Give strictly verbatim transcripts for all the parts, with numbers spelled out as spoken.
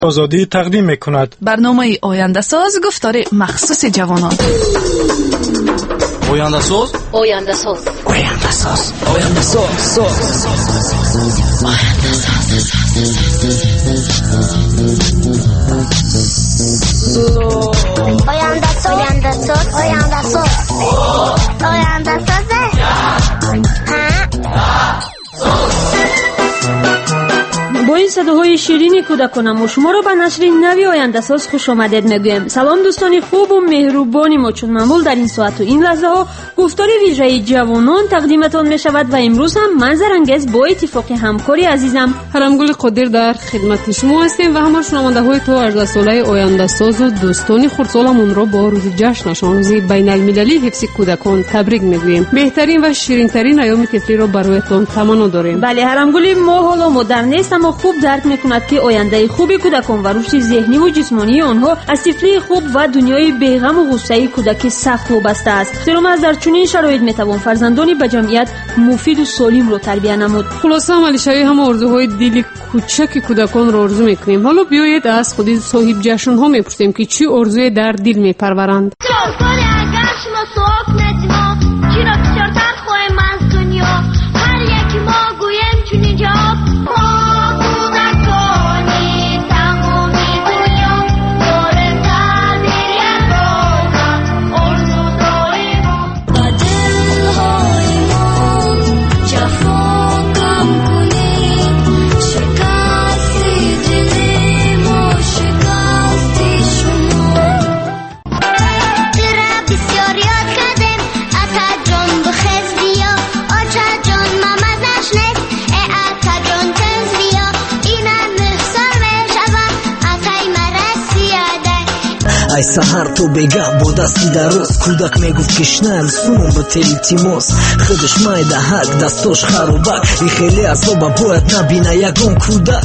آزادی تقدیم می‌کند. برنامه آینده ساز گفتار مخصوص جوانان. آینده ساز آینده ساز آینده ساز آینده ساز آینده ساز آینده ساز آینده ساز آینده ساز با این صداهای شیرین کودکانم و شما را به نشر نوی آینده ساز خوش آمدید میگویم. سلام دوستان خوب و مهربانی ما، چون معمول در این ساعت و این لحظه ها گفتار ویژه جوانان تقدیمتان می شود و امروز هم منظر انگیز با اتفاق همکاری عزیزم هرمگل قادر در خدمت شما هستیم و همه شنونده های تو هجده ساله آینده ساز و دوستان خردسالمون را با روز جشنشان، روز بین المللی حفظ کودکان تبریک میگوییم. بهترین و شیرین ترین ایام طفلی را برایتان تمنا داریم. بله هرمگل، ما حالا مدرن نیست اما خوب درک میکند که آینده خوبی کودکان و رشد ذهنی و جسمانی آنها از طفلی خوب و دنیای بی‌غم و غصه کودک سخت وابسته است. زیرا از در چنین شرایط میتوان فرزندانی به جمعیت مفید و سالم رو تربیت نمود. خلاصه عملی شوی هم آرزوهای دل کوچک کودکان را آرزو میکنیم. حالا بیایید از خود صاحب جشن ها میپرسیم که چی آرزوی در دل میپرورند. ای سحر تو بگه با دستی درست کودک میگفت کشنم سونم به تلی تیموس خودش مایده حق دستاش خروبک ای خیلی اصابه باید نبینه یکم کودک.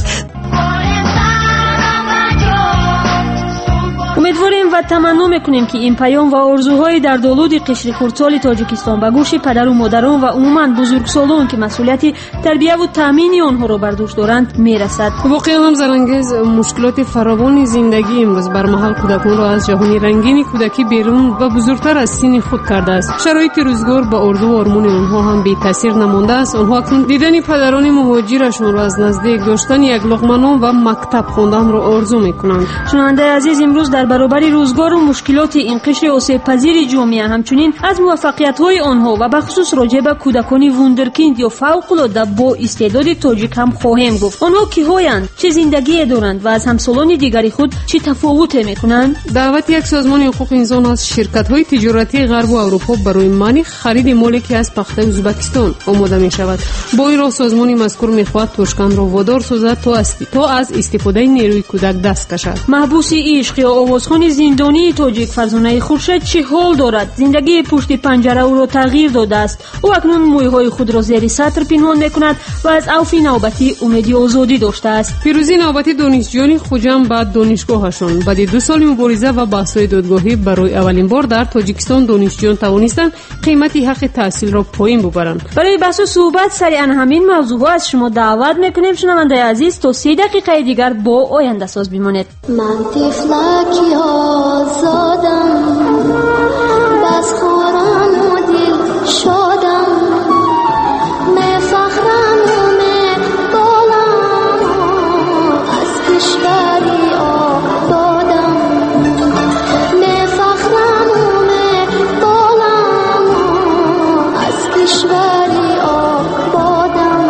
امیدواریم و تمنا میکنیم که این پیام و آرزوهای در دولود قشر خردسال تاجیکستان به گوش پدر و مادران و عموما بزرگسالان که مسئولیت تربیت و تامین آنها را بر دوش دارند میرسد. واقعا هم زرانگیز مشکلات فراوان زندگی امروز بر محل کودکان را از جهان رنگین کودکی بیرون و بزرگتر از سن خود کرده است. شرایط روزگار با آرزو و آرمان آنها هم بی تاثیر نمانده است. آنها اکنون دیدن پدران مهاجرشان را از نزدیک داشتن یک لقمه نان و مکتب خواندن را آرزو میکنند. شنونده عزیز، امروز در برابر روزگار و مشکلات این قشر آسیب پذیر جامعه همچنین از موفقیت‌های آنها و به خصوص راجع به کودکان وندرکیند یا فوق‌العاده با استعداد تاجیک هم خواهیم گفت. آنها کی‌هایند، چه زندگی دارند و از همسالان دیگری خود چه تفاوت می‌کنند؟ دعوت یک سازمان حقوق انسان از شرکت‌های تجارتی غرب و اروپا برای منع خرید مالکی از پخته ازبکستان آماده می‌شود. با این راه سازمان مذکور می‌خواهد توشکان را وادار سازد تا است تا از استفاده نیروی کودک دست کشد. محبوس عشق یا آوازخوان زندانی تاجیک فرزانه خورشید چه حال دارد؟ زندگی پشت پنجره او را تغییر داده است. او اکنون مویهای خود را زیر سطر پنهان میکند و از عفو نوبتی امید آزادی داشته است. پیروزی نوبتی دانشجویان خوجم بعد دانشگاهشان بعد دو سال مبارزه و بحث‌های دادگاهی برای اولین بار در تاجیکستان دانشجویان توانستند قیمت حق تحصیل را پایین ببرند. برای بحث و صحبت سریعا همین موضوع از شما دعوت میکنیم شنونده عزیز تا سه دقیقه دیگر با آینده ساز بمانید. من طفلکی آزادم بس خورم و دل شادم می فخرم و می بالم از کشوری آبادم می فخرم و می بالم از کشوری آبادم.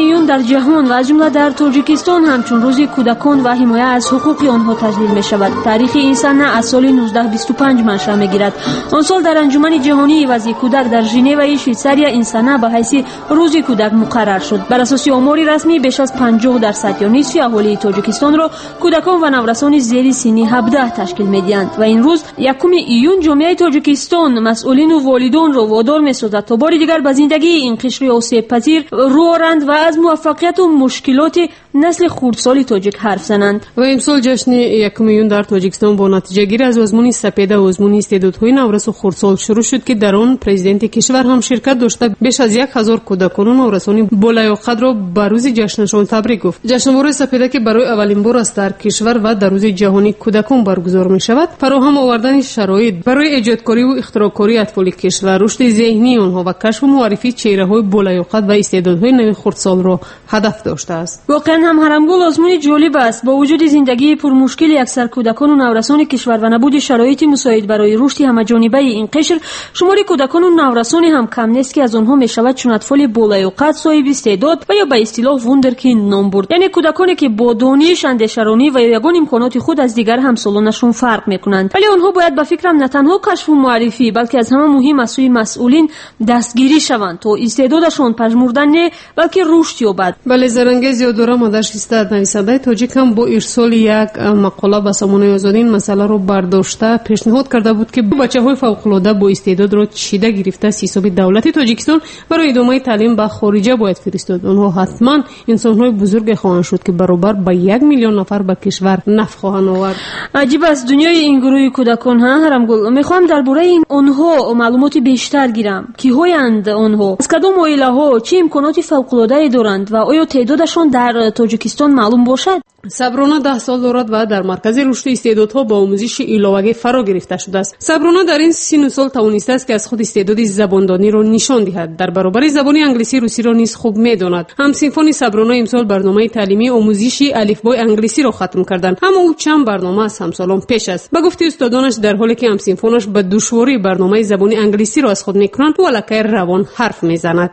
ایون در جهان و از جمله در تاجیکستان همچون روز کودکان و حمایت از حقوق آنها تجلیل می شود. تاریخ این سنه از سال نوزده بیست و پنج منشأ می گیرد. آن سال در انجمن جهانی وضع کودک در ژنو شویساریا این سنه به حیث روز کودک مقرر شد. بر اساس آمار رسمی بیش از پنجاه درصد یا نصف اهالی تاجیکستان را کودکان و نورسان زیر سن هفده تشکیل می‌دهند و این روز یکم ایون جامعه تاجیکستان مسئولین و والدان را وادار می‌سازد تا بار دیگر به زندگی این قشر آسیب پذیر رو آورند و از موفقیت و مشکلات نسل خردسال تاجیک حرف زنند. و امسال جشن یکم ایون در تاجیکستان با نتیجه گیری از آزمون سپیده و آزمون استعدادهای نورس و خردسال شروع شد که در آن پرزیدنت کشور هم شرکت داشته. بیش از یک هزار کودکان و نورسان بالیاقت را به روز جشنشان تبریک گفت. جشنواره سپیده که برای اولین بار است در کشور و در روز جهانی کودکان برگزار می شود، فراهم آوردن شرایط برای ایجادکاری و اختراعکاری اطفال کشور، رشد ذهنی آنها و کشف و معرفی چهره‌های بالیاقت و استعدادهای نوین خردسال را هدف داشته است. واقعا هم هرمگل آزمون جالب است. با وجود زندگی پرمشکل اکثر کودکان و نورسان کشور و نبود شرایط مساعد برای رشد همه‌جانبه این قشر، شمار کودکان و نورسان هم کم نیست که از آنها می شود چون اطفال بالیاقت، صاحب استعداد و یا به اصطلاح وندرکیند نام برد، یعنی کودکانی که با دانش، اندیشه‌رانی و یگان امکانات خود از دیگر همسالانشون فرق میکنند. ولی آنها باید به فکرم نه تنها کشف و معرفی بلکه از همه مهم از سوی مسئولین دستگیری شوند تا استعدادشون پژمرده نه بلکه رشد یابد. بله زرنگی زیادوره مادر شیسته نویسنده تاجیک هم با ارسال یک مقاله به سامانه آزادی این مسئله رو برداشته پیشنهاد کرده بود که بچه‌های فوق‌العاده با استعداد را چیده گرفته حساب دولت تاجیکستان برای ادامه تعلیم به خارج باید فرستاد. اونها حتما انسان‌های بزرگ خواهند شد که برابر با یک میلیون نفر به کشور نفع خواهند آورد. عجیب است دنیای این گروه کودکان ها. هرمگل میخوام درباره این آنها معلومات بیشتر گیرم. کی‌هایند آنها؟ از کدام عائله‌ها؟ چه امکانات فوق‌العاده دارند و آیا تعدادشان در تاجیکستان معلوم باشد؟ صبرانه ده سال دارد و در مرکز رشد استعدادها با آموزش ایلاوگی فرا گرفته شده است. صبرانه در این سن و سال توانسته است که از خود استعداد زباندانی را نشان دهد. در برابر زبان انگلیسی روسی را نیز خوب می‌داند. همسنفان صبرانه امسال برنامه تعلیمی آموزشی الفبای انگلیسی را ختم کردند، اما او چند برنامه از همسالان پیش است. به گفته استادانش در حالی که همسنفانش به دشواری برنامه زبان انگلیسی را از خود می‌کنند، ولکه روان حرف می‌زند.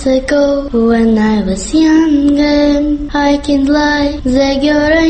I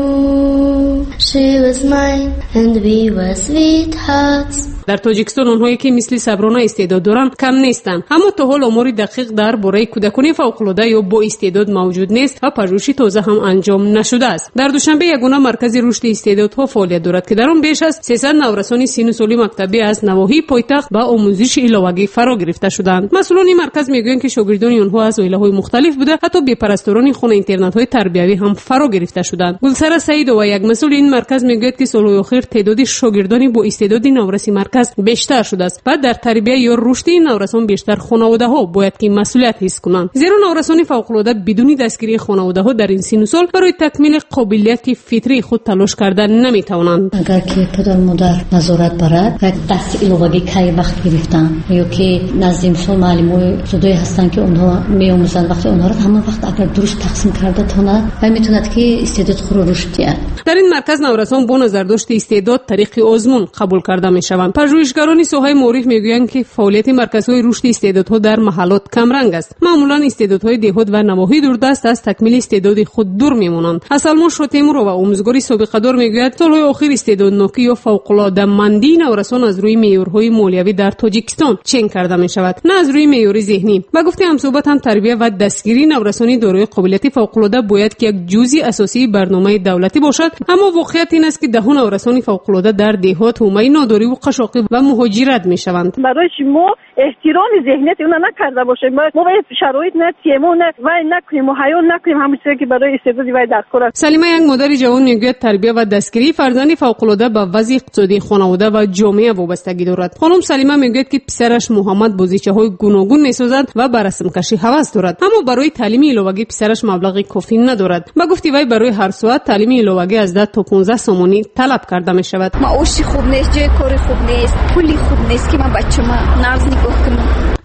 knew she was mine and we were sweethearts. در تاجیکستان آنهایی که مثل صبرانه استعداد دارند کم نیستند، اما تا حال آمار دقیق درباره کودکان فوق‌العاده یا با استعداد موجود نیست و پژوهش تازه هم انجام نشده است. در دوشنبه یگانه مرکز رشد استعدادها فعالیت دارد که در آن بیش از سیصد نورسان سن و سال مکتبی از نواحی پایتخت با آموزش ایلاوگی فرا گرفته شدند. مسئولان این مرکز میگویند که شاگردان آنها از عائله‌های مختلف بوده، حتی بی‌پرستاران خانه اینترنت‌های تربیوی هم فرا گرفته شدند. گلسره سعید و یک مسئول این مرکز میگوید که سال‌های اخیر تعداد شاگردان با استعداد نورسی مرکز بیشتر شده است و در تربیت یا رشد این نورسان بیشتر خانواده‌ها باید که مسئولیت حس کنند، زیرا نورسان فوق‌العاده بدون دستگیری خانواده‌ها در این سن و سال برای تکمیل قابلیت فطری خود تلاش کردن نمی‌توانند. اگر که پدر مادر نظارت برد و دست ایلاوگی کی وقت گرفتن یا که نزدیم سال معلمای زودای هستند که اونها می‌آموزند، وقتی اونها را همون وقت اگر درست تقسیم کرده تونه و میتوند که استعداد خود را رشد دهد. در این مرکز نورسان با نظرداشت استعداد طریق آزمون قبول کرده می‌شوند. پژوهشگران ساحه معرف میگویند که فعالیت مرکزهای رشد استعدادها در محلات کم رنگ است. معمولا استعدادهای دهات و نواحی دوردست از تکمیل استعداد خود دور میمانند. اسلمان شاتیمور و آموزگاری سابقه دار میگوید سالهای اخیر استعدادناکی یا فوق‌العاده مندی نورسان از روی معیارهای مالیوی در تاجیکستان چنگ کرده میشود، نه از روی معیار ذهنی. با گفته همصحبت هم تربیت و دستگیری نورسانی دارای قابلیت فوق‌العاده باید که یک جزئی اساسی برنامه دولتی باشد، اما واقعیت این است که ده نورسان فوق‌العاده در دهات حومه ناداری و قشاقی و مهاجرت میشوند. برای ما احترام ذهنیت اونا نکرده باشه، ما باید شرایط نتیمون و نکنیم و حیون نکنیم همون چیزی که برای استعدادی وای دستور. سلیمه یک مادر جوان میگوید تربیت و دستگیری فرزند فوق‌العاده به وضع اقتصادی خانواده و جامعه وابستگی دارد. خانم سلیمه میگوید که پسرش محمد بازیچه‌های گوناگون میسازد و به رسم کشی هوس دارد، اما برای تعلیم ایلاوگی پسرش مبلغ کافی ندارد. با گفته وی برای هر ساعت تعلیم ایلاوگی از ده تا پانزده سومانی طلب کرده میشود. معاشی خوب نیست، جای کاری خوب نیست، پولی خوب نیست که من بچه‌م ناز نگاه کنم.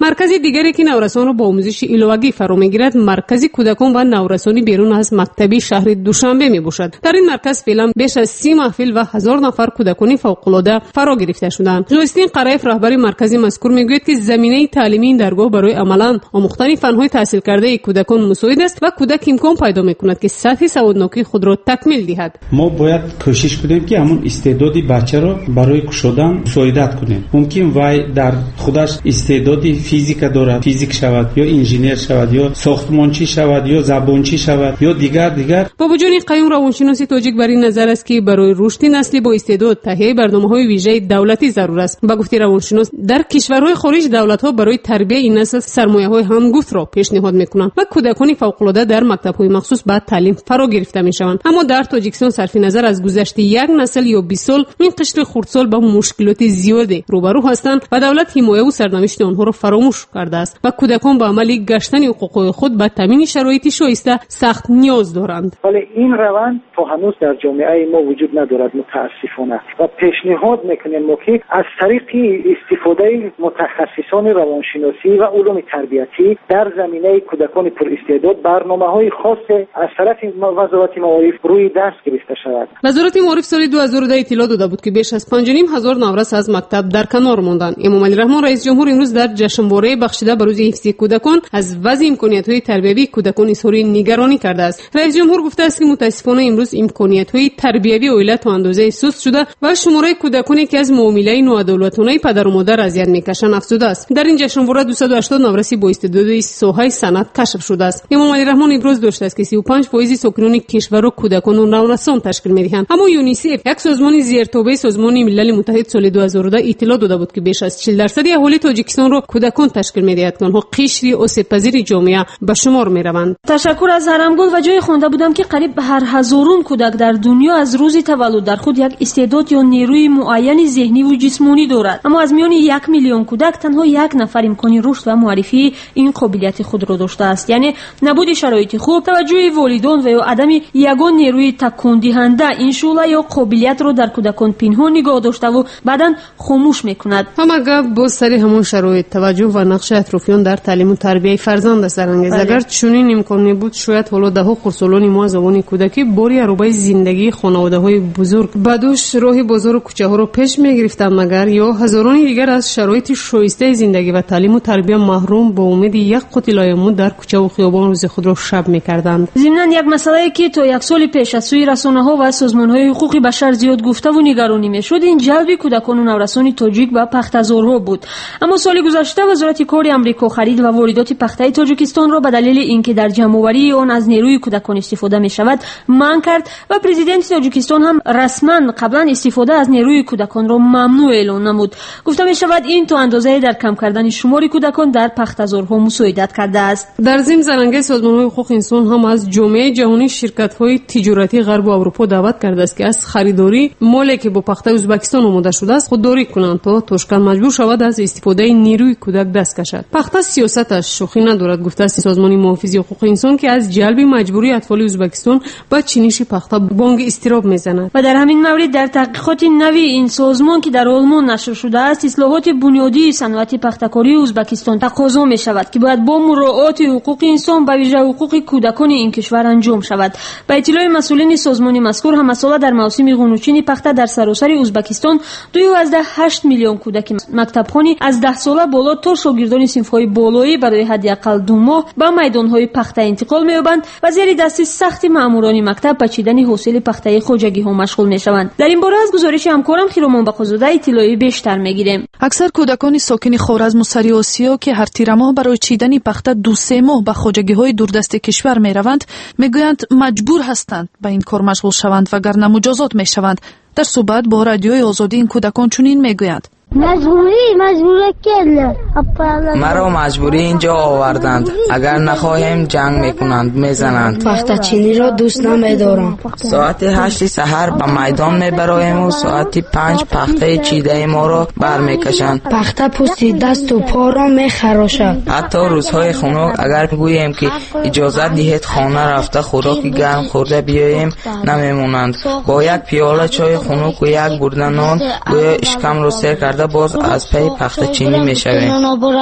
مرکز دیگری که نورسان را با آموزش ایلوگی فرا میگیرد مرکز کودکان و نورسانی بیرون از مکتبی شهر دوشنبه می باشد. در این مرکز فعلا بیش از سی محفل و هزار نفر کودکان فوق العاده فرا گرفته شدند. جوستین قرایف رهبر مرکز مذکور میگوید که زمینه تعلیمی این درگاه برای عملاً آموختن فن‌های تحصیل کرده کودکان مساعد است و کودک امکان پیدا میکند که سطح سوادناکی خود را تکمیل دهد. ما باید کوشش کنیم که همون استعدادی بچه را برای کشودن مساعدت کنیم. ممکن وای در خودش استعدادی فیزیک دارد، فیزیک شود یا انجینیر شود یا ساختمانچی شود یا زبانچی شود یا دیگر دیگر. با وجود این قیوم روانشناسی تاجیک بر این نظر است که برای رشد نسلی با استعداد تهیه برنامه‌های ویژه دولتی ضرور است. با گفته روانشناس در کشورهای خارج دولت‌ها برای تربیت این نسل سرمایه‌های هنگفت را پیشنهاد می‌کنند و کودکان فوق‌العاده در مکتب‌های مخصوص به تعلیم فرا گرفته می‌شوند. اما در تاجیکستان صرف نظر از گذشت یک نسل یا بیست سال این قشر خردسال با مشکلات زیادی روبرو هستند و دولت حمایت و سرنوشت آنها را فراموش کرده است و کودکان با عمل گشتن حقوق خود به تامین شرایط شایسته سخت نیاز دارند. ولی این روند تا هنوز در جامعه ما وجود ندارد متاسفانه و پیشنهاد میکنیم ما که از طریق استفاده متخصصان روانشناسی و علوم تربیتی در زمینه کودکان پر استعداد برنامه‌های خاص از طرف وزارت معارف روی دست گرفته شود. وزارت معارف سال دو هزار و ده اطلاع داده بود که بیش از پنج و نیم هزار نورس از مکتب در کنار ماندند. امام علی رحمان رئیس جمهور امروز در جشنواره بخشیده به روز حفظ کودکان از وضع امکانیت‌های تربیوی کودکان اظهار نگرانی کرده است. رئیس جمهور گفته است که متاسفانه امروز امکانیت‌های تربیوی اویله تا اندازه سست شده و شماره کودکانی که از معامله ناعادلانه پدر و مادر اذیت می‌کشند افزوده است. در این جشنواره دویست و هشتاد نورسی با استعداد ساحه صنعت کشف شده است. امام علی رحمان ابراز داشته است که سی و پنج درصد سکانان کشور را کودکان و نورسان تشکیل می‌دهند. اما یونیسف یک سازمان زیرتابع سازمان ملل متحد سال دو هزار و ده اطلاع داده بود که بیش از چهل درصد اهالی تاجیکستان را کودکان تشکیل می‌دهند که آنها قشری آسیب‌پذیر جامعه به شمار می‌روند. تشکر از هرمگل و جای خوانده بودم که قریب به هر هزارون کودک در دنیا از روز تولد در خود یک استعداد یا نیروی معین ذهنی و جسمانی دارد. اما از میان یک میلیون کودک تنها یک نفر امکان رشد و معرفی این قابلیت خود را داشته است. یعنی نبود شرایط خوب، توجه والدین و یا عدم یگان نیروی تکان دهنده این شعله یا قابلیت را در کودکان پنهان نگاه داشته و بعداً خاموش میکند. اما گپ باز سر همون شرایط، توجه و نقش اطرافیان در تعلیم و تربیت فرزند است. اگر چنین امکانی بود شاید حالا ده ها خردسالان ما زمان کودکی باری عروبای زندگی خانواده‌های بزرگ بدوش راه بازار و کوچه‌ها را پیش می‌گرفتند، مگر یا هزاران دیگر از شرایط شایسته زندگی و تعلیم و تربیت محروم با امید یک قوت لایمون در کوچه و خیابان روز خود را شب می‌کردند. ضمناً یک مسئله که تا یک سال پیش از سوی رسانه‌ها و سازمان‌های حقوق بشر زیاد گفته و نگرانی می‌شد این جلب کودکان و نورسان تاجیک به پخت‌زارها بود. اما سال گذشته وزارت کار آمریکا خرید و واردات پخته تاجیکستان را به دلیل اینکه در جمع‌آوری آن از نیروی کودکان استفاده می‌شود منع کرد و پرزیدنت تاجیکستان هم رسما قبلا استفاده از نیروی کودکان را ممنوع اعلام نمود. گفته می‌شود این تا اندازه در کم کردن شمار کودکان در پخت‌زارها مساعدت کرده است. در ضمن زرنگه سازمان‌های حقوق انسان هم از جامعه جهانی شرکت‌های تجارتی غرب و اروپا دعوت کرده است که از خریداری مالی که با پخته ازبکستان آماده شده است خودداری کنند تا توشکن مجبور شود از استفاده نیروی کودک دست کشد. پخته سیاستش شوخی ندارد. گفته است سازمان محافظ حقوق انسان که از جلب مجبوری اطفال ازبکستان با چینش پخته بانگ استراب میزند. و در همین مورد در تحقیقات نوی این سازمان که در آلمان نشر شده است اصلاحات بنیادی صنعت پخته‌کاری ازبکستان تقاضا می شود که باید با مراعات حقوق انسان به ویژه حقوق کودکان این کشور انجام شود. به اطلاع مسئولین سازمان مذکور هم مسئله در موسم قونوچین پخته در سراسر ازبکستان دوازده و هشت میلیون کودک مکتبخوانی از ده ساله بالا تا شاگردان صنف‌های بالایی برای حداقل دو ماه به میدان‌های پخته انتقال می‌یابند و زیر دست سخت مأموران مکتب به چیدن حاصل پخته خواجگی‌ها مشغول می‌شوند. در این باره از گزارش همکارم خیرمان بقازاده اطلاعی بیشتر می‌گیریم. اکثر کودکان ساکن خوارزم و سری آسیا که هر تیر ماه برای چیدن پخته دو سه ماه به خواجگی‌های دوردست کشور می‌روند می‌گویند مجبور هستند به این کار مشغول شوند وگرنه مجازات می‌شوند. در صحبت با رادیوی آزادی این کودکان چنین می‌گویند: مجبوری مجبوری کله مرا مجبوری اینجا آوردند. اگر نخواهیم جنگ میکنند میزنند. پخته چینی را دوست نمیدارم. ساعت هشت سحر به میدان میبرایم و ساعت پنج پخته چیده ما را برمیکشند. پخته پوستی دست و پا را میخراشد. حتی روزهای خنک اگر گوییم که اجازه دهید خانه رفته خوراک گرم خورده بیاییم نمیمونند. با یک پیاله چای خنک و یک گرده نان گویا اشکم را سیر کرده карда боз аз пай пахтачинӣ мешавем.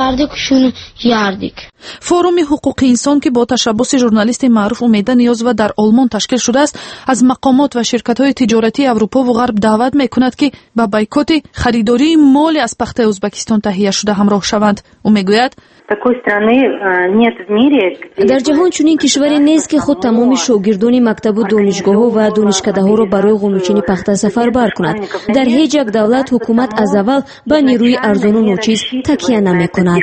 форуми ҳуқуқи инсон ки бо ташаббуси журналисти маъруф Умеда Ниёзова дар Олмон ташкил шудааст, аз мақомот ва ширкатҳои тиҷоратии Аврупову Ғарб даъват мекунад ки ба байкоти харидории моли аз пахтаи Узбекистон таҳия шуда ҳамроҳ шаванд. Ӯ мегӯяд: дар ҷаҳон чунин кишваре нест ки худ тамоми шогирдони мактабу донишгоҳҳо ва донишкадаҳоро барои ғунучини пахта сафарбар кунад. дар ҳеҷ як давлат ҳукумат аз аввал ба нерӯи арзону ночиз такя намекунад.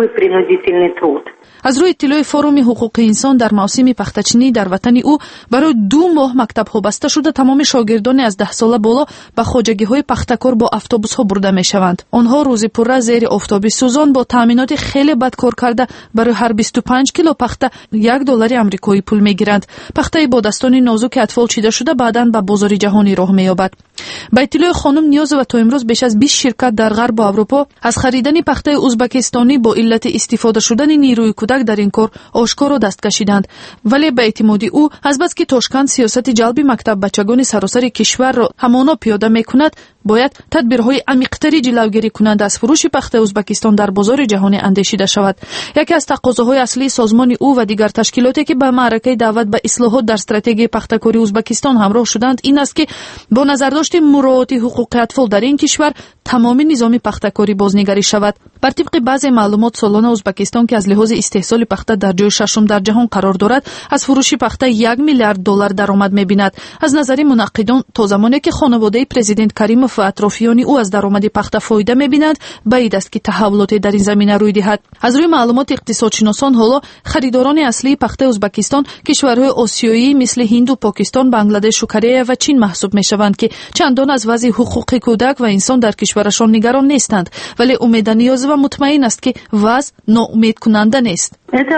аз рӯи иттилои форуми ҳуқуқи инсон дар мавсими пахтачинӣ дар ватани ӯ барои ду моҳ мактабҳо баста шуда тамоми шогирдони аз даҳ сола боло ба хоҷагиҳои пахтакор бо автобусҳо бурда мешаванд. онҳо рӯзи пурра зери офтоби сӯзон бо таъминоти хеле бад кор карда барои ҳар бисту панҷ кило пахта як доллари амрикоӣ пул мегиранд. пахтаи бо дастони нозуки атфол чида шуда баъдан ба бозори ҷаҳонӣ роҳ меёбад. ба иттилои хонум Ниёзова то имрӯз беш аз бист ширкат дар ғарбу аврупо аз харидани пахтаи узбекистонӣ бо иллати истифода шудани нерӯи кӯдак дар ин кор ошкоро даст кашиданд. вале ба эътимоди ӯ азбаски Тошканд сиёсати ҷалби мактаббачагони саросари кишварро ҳамоно пиёда мекунад, бояд тадбирҳои амиқтари ҷилавгирӣ кунанда аз фурӯши пахтаи Узбекистон дар бозори ҷаҳонӣ андешида шавад. яке аз тақозоҳои аслии созмони ӯ ва дигар ташкилоте ки ба маъракаи даъват ба ислоҳот дар стратегияи пахтакории Узбекистон ҳамроҳ шуданд ин аст ки бо назардошти муроати ҳуқуқи атфол дар ин кишвар тамоми низоми пахтакорӣ бознигарӣ шавад. бар тибқи баъзе маълумот солона Узбекистон ки аз лиҳози истеҳсоли пахта дар ҷои шашум дар ҷаҳон қарор дорад, аз фурӯши пахта як миллиард доллар даромад мебинад. аз назари мунаққидон то замоне ки хонаводаи президент Каримов ва атрофиёни ӯ аз даромади пахта фоида мебинанд, баид аст ки таҳаввулоте дар ин замина рӯй диҳад. аз рӯи маълумоти иқтисодшиносон ҳоло харидорони аслии пахтаи Узбекистон кишварҳои осиёӣ мисли Ҳинду, Покистон, Бангладешу, Корея ва Чин маҳсуб мешаванд ки чандон аз вазъи ҳуқуқи кӯдак ва инсон дар кишварашон нигарон нестанд. вале Умеда Ниёзова мутмаин аст ки вазъ ноумедкунанда нест.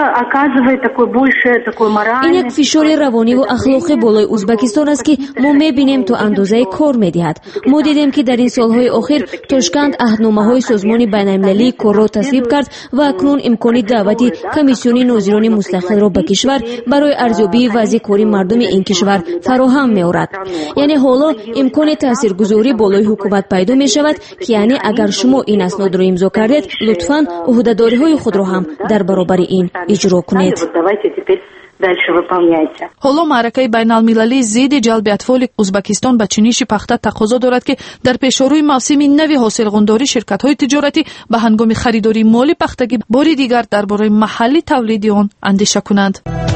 ин як фишори равониву ахлоқӣ болои Узбекистон аст ки мо мебинем то андозае кор медиҳад. мо дидем ки дар ин солҳои охир Тошканд аҳдномаҳои созмони байналмилалии корро тасвиб кард ва акнун имкони даъвати комиссиони нозирони мустақилро ба кишвар барои арзёбии вазъи кори мардуми ин кишвар фароҳам меорад. яъне ҳоло имкони таъсиргузорӣ болои ҳукумат пайдо мешавад ки яъне агар шумо ин аснодро имзо кардед, лутфан уҳдадориҳои худро ҳам дар баробари ин иҷро кунед. ҳоло маъракаи байналмилалии зидди ҷалби атфоли Узбекистон ба чиниши пахта тақозо дорад ки дар пешорӯи мавсими нави ҳосилғондорӣ ширкатҳои тиҷоратӣ ба ҳангоми харидории моли пахтагӣ бори дигар дар бораи маҳалли тавлиди он андеша кунанд.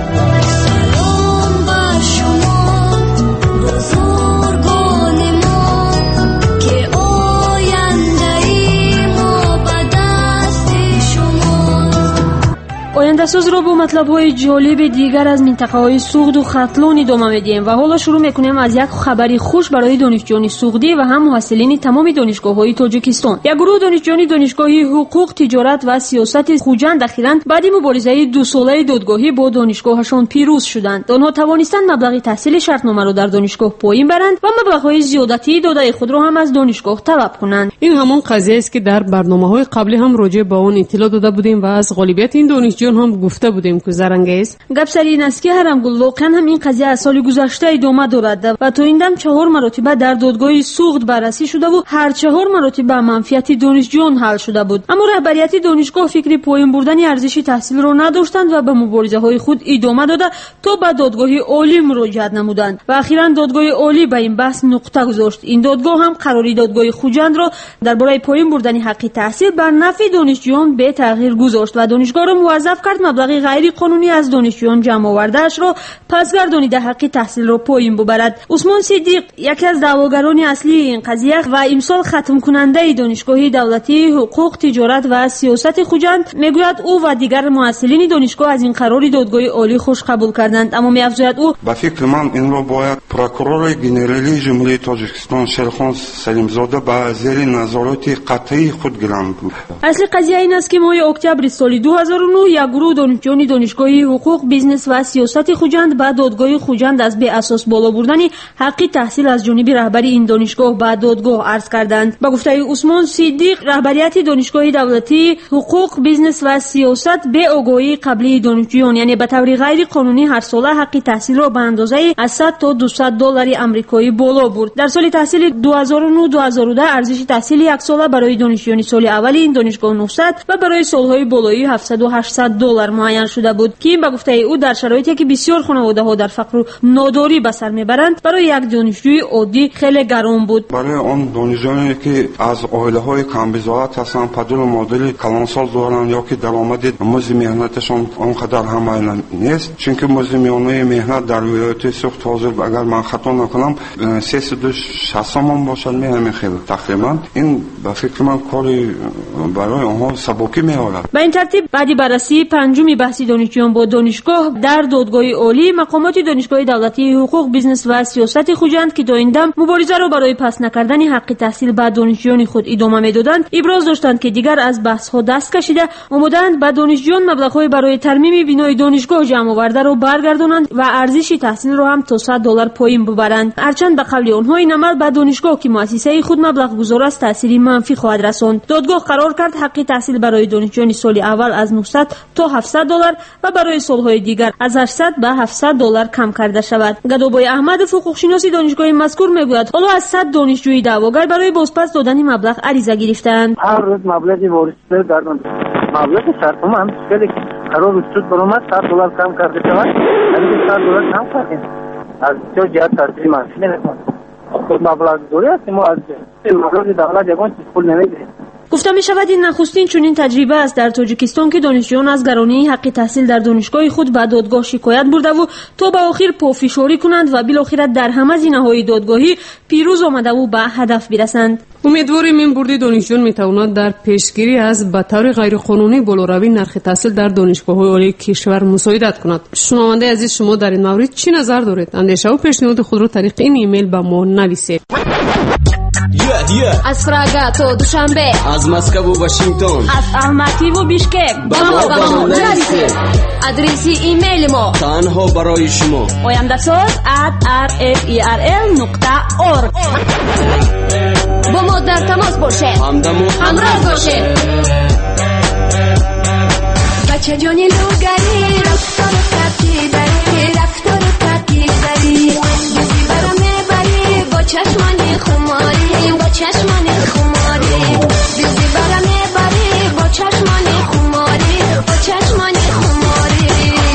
ояндасозро бо матлабҳои ҷолиби дигар аз минтақаҳои суғду хатлон идома медиҳем ва ҳоло шурӯъ мекунем аз як хабари хуш барои донишҷӯёни суғдӣ ва ҳам муҳассилини тамоми донишгоҳҳои Тоҷикистон. як гурӯҳ донишҷӯёни донишгоҳи ҳуқуқ, тиҷорат ва сиёсати Хуҷанд ахиран баъди муборизаи дусолаи додгоҳӣ бо донишгоҳашон пирӯз шуданд. онҳо тавонистанд маблағи таҳсили шартномаро дар донишгоҳ поин баранд ва маблағҳои зиёдатии додаи худро ҳам аз донишгоҳ талаб кунанд. ин ҳамон қазияест ки дар барномаҳои қаблӣ ҳам роҷеъ ба он иттилоъ дода будем ва аз ғолибияти ин донишҷӯён ҳам гуфта будем ки зарангез. гап сари ин аст ки ҳарамгул воқеан ҳам ин қазия аз соли гузашта идома дорад ва то ин дам чаҳор маротиба дар додгоҳи суғд баррасӣ шудаву ҳар чаҳор маротиба манфиати донишҷӯён ҳал шуда буд. аммо раҳбарияти донишгоҳ фикри поин бурдани арзиши таҳсилро надоштанд ва ба муборизаҳои худ идома дода то ба додгоҳи олӣ муроҷиат намуданд ва ахиран додгоҳи олӣ ба ин баҳс нуқта гузошт. ин додгоҳ ҳам қарори додгоҳи Хуҷандро дар бораи поин бурдани ҳаққи таҳсил бар нафъи донишҷӯён бетағйир гузошт ва донишгоҳро муваззаф кард маблағи ғайриқонунӣ аз донишҷӯён ҷамъ овардаашро пас гардонида ҳаққи таҳсилро поин бубарад. Усмон Сиддиқ, яке аз даъвогарони аслии ин қазия ва имсол хатмкунандаи донишгоҳи давлатии ҳуқуқ, тиҷорат ва сиёсати Хуҷанд, мегӯяд ӯ ва дигар муҳассилини донишгоҳ аз ин қарори додгоҳи олӣ хуш қабул карданд. аммо меафзояд ӯ: ба фикри ман инро бояд прокурори генералии ҷумҳурии Тоҷикистон Шерхон Салимзода ба зери назороти қатъии худ гиранд буд. асли қазия ин аст ки моҳи октябри соли ду ҳазору нӯ як гурӯҳ دانشجویان دانشگاه حقوق، بیزنس و سیاست خوجند به دادگاه خوجند از به اساس بالا بردن حق تحصیل از جانب رهبری این دانشگاه به دادگاه عرض کردند. با گفته عثمان صدیق، رهبریت دانشگاه دولتی حقوق، بیزنس و سیاست به آگاهی قبلی دانشجویان، یعنی به طور غیر قانونی هر ساله حق تحصیل را به اندازه از صد تا دویست دلار آمریکایی بالا برد. در سال تحصیلی دو هزار و نه دو هزار و ده ارزش تحصیل یک ساله برای دانشجویان سال اول این دانشگاه نهصد و برای سالهای بالایی هفتصد و هشتصد دلار معین شده بود که به گفته او در شرایطی که بسیار خانواده‌ها در فقر و ناداری به سر میبرند برای یک دانشجوی عادی خیلی گران بود. برای آن دانشجویانی که از عائله‌های کم بضاعت هستند، پدر و مادر کلانسال دارند یا که درآمد مزد مهنتشان آنقدر هم نیست، چون که مزد میانه مهنت در ولایت سوخت حاضر اگر من خطا نکنم سیصد و شصت تومان باشد، می خیلی تقریبا این به فکر من کاری برای آنها سبکی می‌آورد. به این ترتیب بعد بررسی پنجمی بحث دانشجویان با دانشگاه در دادگاه عالی، مقامات دانشگاه دولتی حقوق، بیزنس و سیاست خوجند که تا این دم مبارزه را برای پس نکردن حق تحصیل به دانشجویان خود ادامه می‌دادند، ابراز داشتند که دیگر از بحث‌ها دست کشیده آمدند به دانشجویان مبلغ‌های برای ترمیم بنای دانشگاه جمع آورده را برگردانند و ارزش تحصیل را هم تا صد دلار پایین ببرند. هرچند به قول آنها این عمل به دانشگاه که مؤسسه خود مبلغ گذار است تأثیری منفی خواهد رساند. دادگاه قرار کرد حق تحصیل برای دانشجویان سال اول از نهصد تا هفتصد دلار و برای سالهای دیگر از هشتصد به هفتصد دلار کم کرده شود. گدابای احمد، حقوق شناس دانشگاه مذکور میگوید حالا از صد دانشجوی دعواگر برای بازپس دادن مبلغ عریضه گرفتند. هر روز مبلغی وارد در مبلغ شرطم هم خیلی قرار بود شد برامد صد دلار کم کرده شود. اگه صد دلار کم کردیم از چه جهت تاثیر منفی نمی‌کند. خود مبلغ دوری است، ما از مبلغ دولت یگان چیز پول نمیگیریم. گفته می شود این نخستین چنین تجربه است در تاجیکستان که دانشجویان از گرانی حق تحصیل در دانشگاه خود به دادگاه شکایت برده و تا به آخر پافشاری کنند و بالاخره در همه زینه‌های دادگاهی پیروز آمده و به هدف برسند. امیدواریم این بردی دانشجویان میتواند در پیشگیری از به طور غیرقانونی بالاروی نرخ تحصیل در دانشگاه‌های عالی کشور مساعدت کند. شنونده عزیز، شما در این مورد چی نظر دارید؟ اندیشه و پیشنهاد خود را طریق این ایمیل به ما نویسید. Yeah, yeah. از فراگا تا دوشنبه، از مسکو و واشنگتن، از الماتی و بیشکک با ما با ما نویسید. آدرس ایمیل ما تنها برای شما oyandasot at r f e r l نقطه org. با ما در تماس باشید، همدم و همراه باشید. بچه جانی لوگری رفتار کتی داری، رفتار کتی داری، بزی برا میبری با چشمانی خماری، با چشمانی خماری، بزی برا میبری با چشمانی خماری، با چشمانی خماری.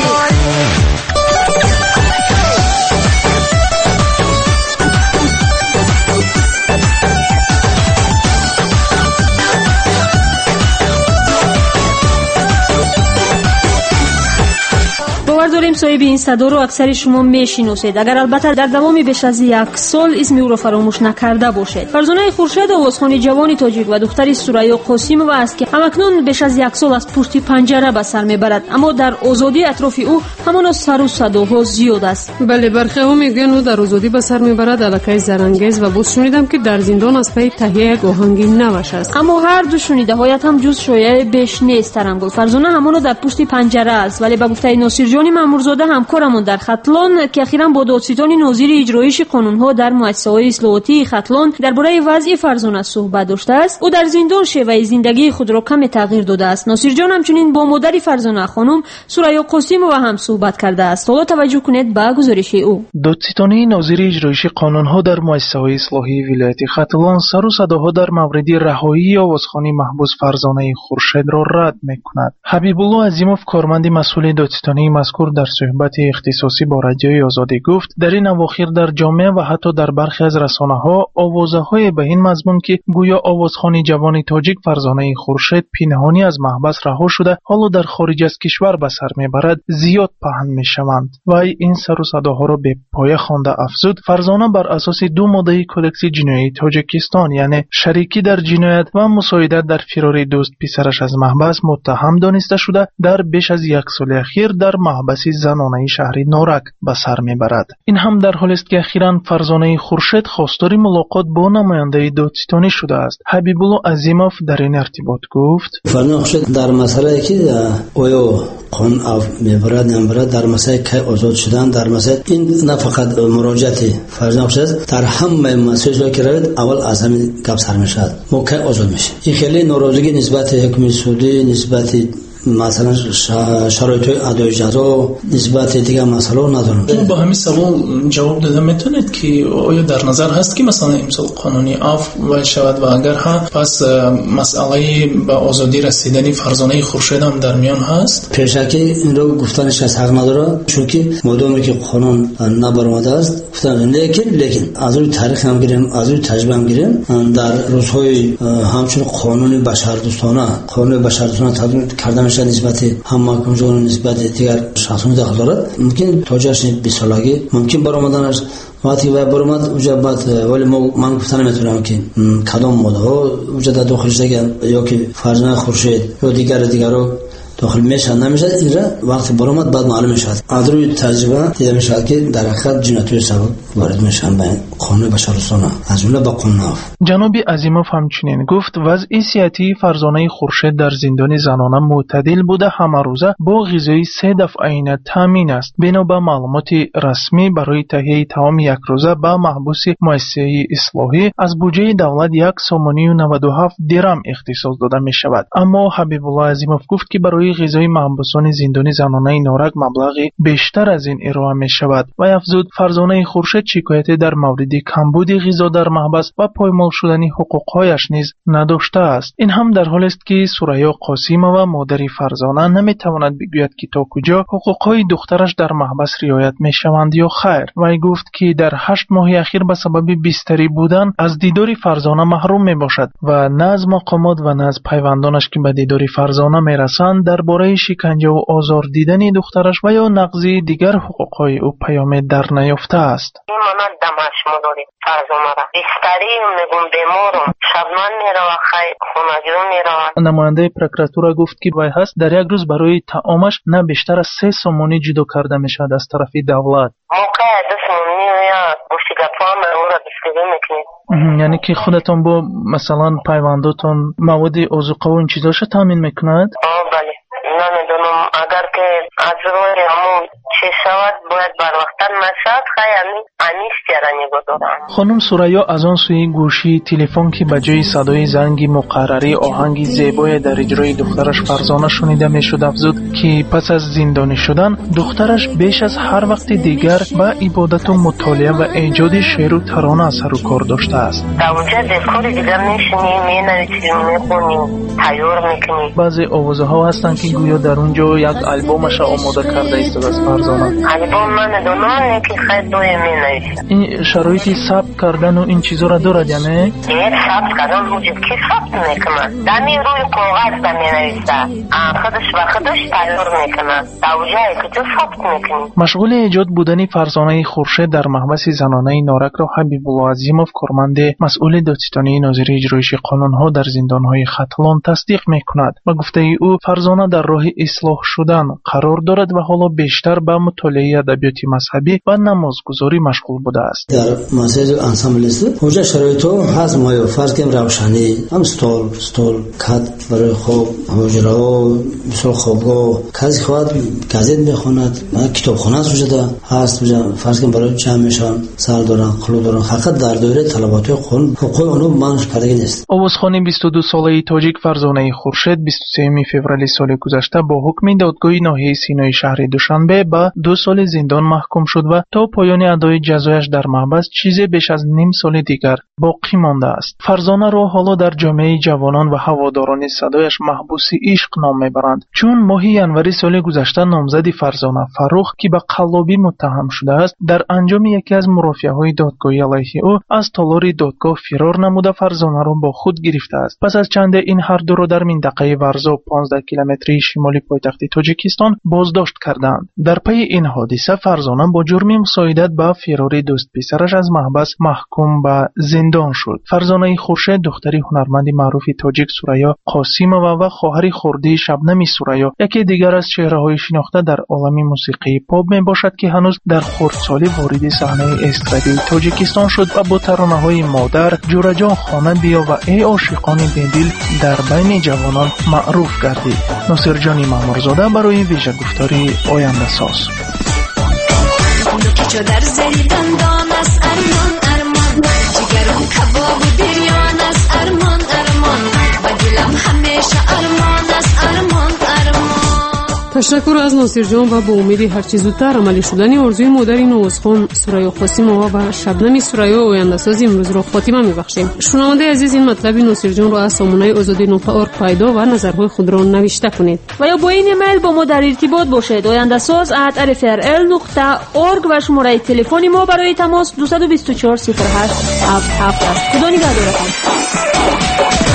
باور داریم صاحب این صدا رو اکثر شما میشناسید، اگر البته در دوام بیش از یک سال اسم او را فراموش نکرده باشید. فرزانه خورشید آوازخوان جوانی تاجیک و دختری سوریا قاسیمووا است که همکنون بیش از یک سال از پشت پنجره به سر میبرد، اما در آزادی اطراف او همان سر و صداها زیاد است. بله، برخی ها میگن او در آزادی به سر میبرد الکی زرانگیز و باز شنیدم که در زندان از پی تهیه یک آهنگ نوش است. اما هر دو شنیده هایت هم جز شایعه بیش نیست. ترنگل فرزانه همانو در پشت پنجره است، ولی به گفته ناصر جان مامورزاده همکارمون در ختلان که اخیراً با دادستان ناظر اجرایش قانون‌ها در مؤسسه‌های اصلاحاتی ختلان درباره وضع فرزانه صحبت داشته است، او در زندان شیوه زندگی خود را کم تغییر داده است. ناصر جان همچنین با مادر فرزانه خانم سوریا قاسیمووا هم صحبت کرده است. حالا توجه کنید به گزارش او. دادستان ناظر اجرایش قانون‌ها در مؤسسه‌های اصلاحی ولایت ختلان سر و صداها در مورد رهایی آوازخوانی محبوس فرزانه خورشید را رد می‌کند. حبیب الله عظیموف کارمند مسئول دادستانی مذکور در صحبت اختصاصی با رادیوی آزادی گفت در این اواخر در جامعه و حتی در برخی از رسانه‌ها آوازهای به این مضمون که گویا آوازخوانی جوان تاجیک فرزانه خورشید پنهانی از محبس رها شده حالا در خارج از کشور به سر میبرد زیاد پهن میشوند و این سر و صداها را به پایه خوانده افزود فرزانه بر اساس دو ماده کدکس جنایی تاجیکستان یعنی شریکی در جنایت و مساعدت در فرار دوست پسرش از محبس متهم دانسته شده در بیش از یک سال اخیر در محبس زنانه شهر نارک به سر میبرد. این هم در حالی است که اخیراً فرزانه خورشید خواستار ملاقات با نماینده دادستانی شده است. حبیب الله عظیموف در این ارتباط گفت فرزانه خورشید در مسئله که آیا قانون اف میبرد نمیبرد در مسائل که آزاد شدن در مسائل این نه فقط مراجعت فرزند است، در همه مسائلی که روید اول از همین گپ سر میشد ما که آزاد میشه. این خیلی ناراضگی نسبت حکم سعودی، نسبت مثلا شرایط ادای جزا، نسبت دیگه مسائل ندارم. با همین سوال جواب داده میتونید که آیا در نظر هست که مثلا امسال قانونی عفو شود و اگر ها پس مسئله به آزادی رسیدن فرزانه خورشید هم در میان هست؟ پیشکی این رو گفتنش از حق نداره، چون که مادامی که قانون نبرآمده است گفتن لیکن لیکن از روی تاریخ هم گیریم، از روی تجربه هم گیریم، در روزهای همچون قانون بشردوستانه قانون بشردوستانه تدوین کردن میشه نسبت هم محکوم نسبت دیگر شخصان داخل دارد. ممکن توجهش بیست سالگی ممکن برآمدنش وقتی و برآمد اونجا بعد، ولی من گفتن نمیتونم که کدام ماده ها اونجا در داخلش دیگه یا که فرزانه خورشید یا دیگر دیگر رو داخل میشن نمیشه، اینجا وقتی برآمد بعد معلوم میشه از روی تجربه دیده میشه که در حقیقت جنایت‌های سبب وارد میشن به قانون بشردوستانه از جمله با قانون عفو. جناب عظیموف همچنین گفت وضع سیاسی فرزانه خورشید در زندان زنانه معتدل بوده، همه روزه با غذای سه دفعه تامین است. بنا به معلومات رسمی برای تهیه طعام یک روزه به محبوس مؤسسه اصلاحی از بودجه دولت یک سومانی و نود و هفت درم اختصاص داده می شود. اما حبیب الله عظیموف گفت که برای غذای محبوسان زندان زنانه نارک مبلغی بیشتر از این ارائه می شود و افزود فرزانه خورشید شکایت در مورد کمبود غذا در محبس و پایمال شدن حقوقهایش نیز نداشته است. این هم در حالی است که ثریا قاسیمова مادر فرزانه نمی تواند بگوید که تا کجا حقوقهای دخترش در محبس رعایت می شوند یا خیر. وی گفت که در هشت ماه اخیر به سبب بستری بودن از دیدار فرزانه محروم می باشد و نه از مقامات و نه از پیوندانش که به دیدار فرزانه می رسند درباره شکنجه و آزار دیدن دخترش و یا نقض دیگر حقوقهای او پیام در نیافته است. من دمش مداری فرزانه را بستری میگم بیمارم شبنان میرو خیلی خونگیرون میرو. نماینده پروکراتور گفت که وی هست در یک روز برای طعامش نه بیشتر از سه سومانی جدا کرده میشد از طرف دولت. موقع دو سومانی یا بوشیگفان او را بستری میکنید؟ یعنی که خودتون با مثلا پیونداتون مواد آذوقه و این چیزاشو تامین میکند؟ آه بله. نمیدونم اگر که از روی همون چه شود باید بروقتر نشد خیلی انیست یرانی بدارم. خانم ثریا از آن سوی گوشی تلفن که به جای صدای زنگ مقرری آهنگ زیبای در اجرای دخترش فرزانه شنیده میشد افزود که پس از زندانی شدن دخترش بیش از هر وقت دیگر به عبادت و مطالعه و ایجاد شعر و ترانه سر و کار داشته است. در اونجا دکور دیگر میشنی مینویسی میخونی تیار میکنی. بعضی آوازها هستند که گویا در اونجا یک البومش آماده کرده است از فرزانه. البوم من دونم که خیلی دوی مینویسم. این شرایطی ثبت کردن و این چیزا را دارد یعنی؟ این ثبت کردن وجود که ثبت میکنن. دمی روی کاغذ دا مینویسه. خودش و خودش تیار میکنن. در اونجایی که تو ثبت میکنی. مشغول ایجاد بودن فرزانه خورشید در محبس زنانه نارک را حبیب الله عظیموف کارمند مسئول دادستانی ناظر اجرایش قانونها در زندانهای ختلان تصدیق میکند و گفته ای او فرزانه در راه اصلاح شدن قرار دارد و حالا بیشتر به مطالعه ادبیات مذهبی و نمازگزاری مشغول بوده است. در مسجد انسامبلیست اونجا شرایطو هست ما فرض کنیم روشنی هم استول استول کات برای خواب حجره و مثل خوابگاه کسی خواهد گازت میخواند کتابخانه سوژده هست فرض کنیم برای جمع میشن سر دارن خلو دارن حقیقت در دوره طلبات قانون حقوق اونو منش پردگی نیست. آوازخوان بیست و دو ساله تاجیک فرزانه خورشید بیست و سوم فوریه سال گذشته با حکم دادگاه ناحیه سینای شهر دوشنبه به دو سال زندان محکوم شد و تا پایان ادای جزایش در محبس چیزی بیش از نیم سال دیگر باقی مانده است. فرزانه را حالا در جامعه جوانان و هواداران صدایش محبوس عشق نام میبرند، چون ماه ینوری سال گذشته نامزد فرزانه فروخ که به قلابی متهم شده است در انجام یکی از مرافعه‌های دادگاهی علیه او از تالار دادگاه فرار نموده فرزانه را با خود گرفته است. پس از چند این هر دو را در منطقه ورزا پانزده کیلومتری شمالی پایتخت تاجیکستان بازداشت کردند. در پی این حادثه فرزانه با جرم مساعدت به فرار نژادی دوست پسرش از محبس محکوم به زندان شد. فرزانه خورشید دختری هنرمند معروف تاجیک سوریا قاسیمова و خواهر خردی شبنم سوریا یکی دیگر از چهره‌های شناخته در عالم موسیقی پاپ میباشد که هنوز در خردسالی وارد صحنه استرادی تاجیکستان شد و با ترانه‌های مادر، جورجان خانه بیا و ای عاشقان بی‌دل در بین جوانان معروف گردید. ناصرجان مامورزاده برای ویژه گفتاری آینده ساز. چو در زیر دندان است ارمان ارمان جگرم کباب و بریان است ارمان ارمان و دلم همیشه ارمان است ارمان ارمان. تشکر از ناصر جان و با امید هرچه زودتر عملی شدن آرزوی مادر نوزخان سوریا قاسیمова و شبنم سوریا آینده ساز امروز را خاتمه می‌بخشیم. شنونده عزیز این مطلب ناصر جان را از سامانه آزادی نقطه اورگ پیدا و نظرهای خود را نوشته کنید و یا با این ایمیل با ما در ارتباط باشید. آینده ساز ات ار اف ار ال نقطه اورگ و شماره تلفن ما برای تماس دو دو چهار صفر هشت هفت هفت است. خدا نگهدارتان.